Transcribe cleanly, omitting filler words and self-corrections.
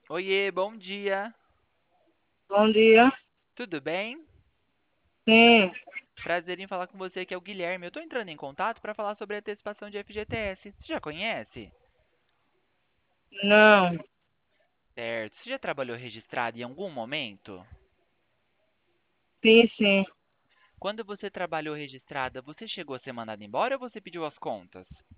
Oiê, bom dia. Bom dia. Tudo bem? Sim, Prazer em falar com você, que é o Guilherme. Eu tô entrando em contato para falar sobre a antecipação de FGTS. Você já conhece? não. Certo. Você já trabalhou registrado em algum momento? Sim, sim. Quando você trabalhou registrada, você chegou a ser mandada embora ou você pediu as contas?